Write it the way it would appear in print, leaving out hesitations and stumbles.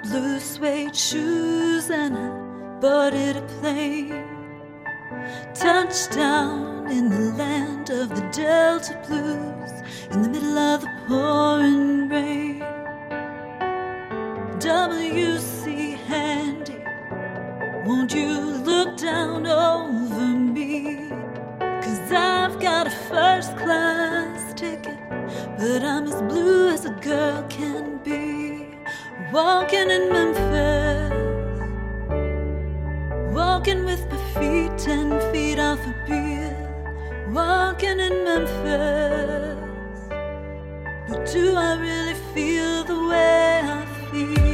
blue suede shoes and I boarded a plane. Touchdown in the land of the Delta Blues, in the middle of the pouring rain. W.C. Handy, won't you look down over me? 'Cause I've got a first class ticket, but I'm as blue as a girl can be. Walking in Memphis, walking with my feet 10 feet off a beer. Walking in Memphis, but do I really feel the way I feel?